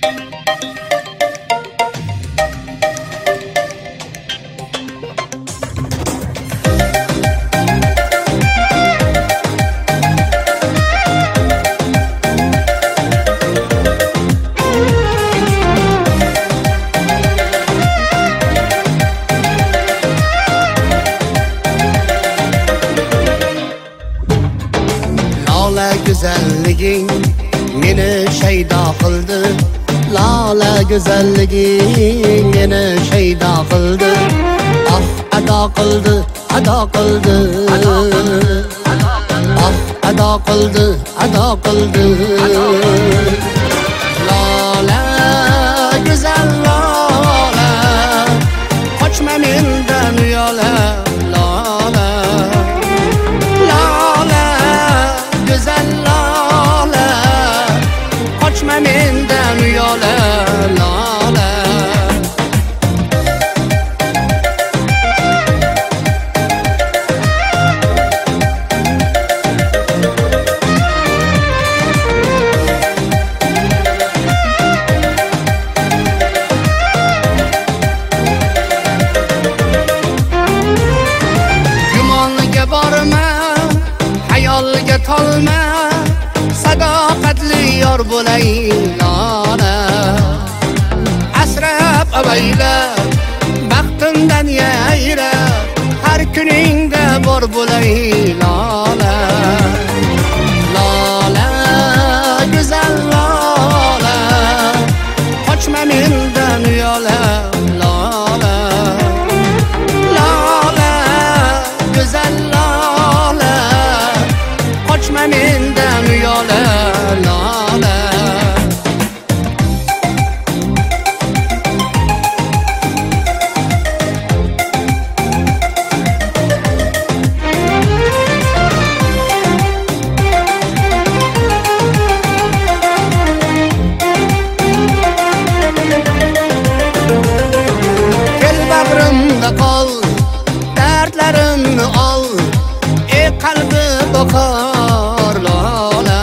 Güzelliging meni shaydo qildi, lola güzelliging meni shaydo qildi, ado qildi, ado qildi, ado qildi, ado qildi. Lola güzel lola, qochma mendan yo'la, lola güzel lola, qochma mendan yo'la, lola. Gumonga borma, hayolga tolma, sadoqatli yor bo'lay, lola. Asrab avayla, baxtimdan yayra, har kuningda bor bo'lay, lola. Lola güzel lola, qochma mendan yo'la, lola. Lola güzel lola, qochma mendan yo'la, lola. Kel bag'rimda qol, dardlarimni ol, ey qalbi boqar, lola.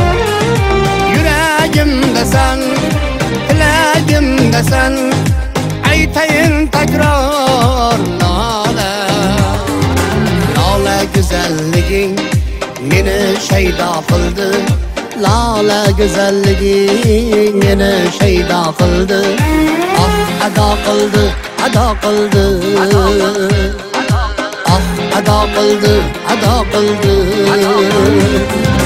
Yuragimdasan, tilagimdasan, aytayin takror, lola. Lola güzelliging meni shaydo qildi, lola güzelliging meni shaydo qildi, ado qildi, ado qildi, ado qildi, ado qildi.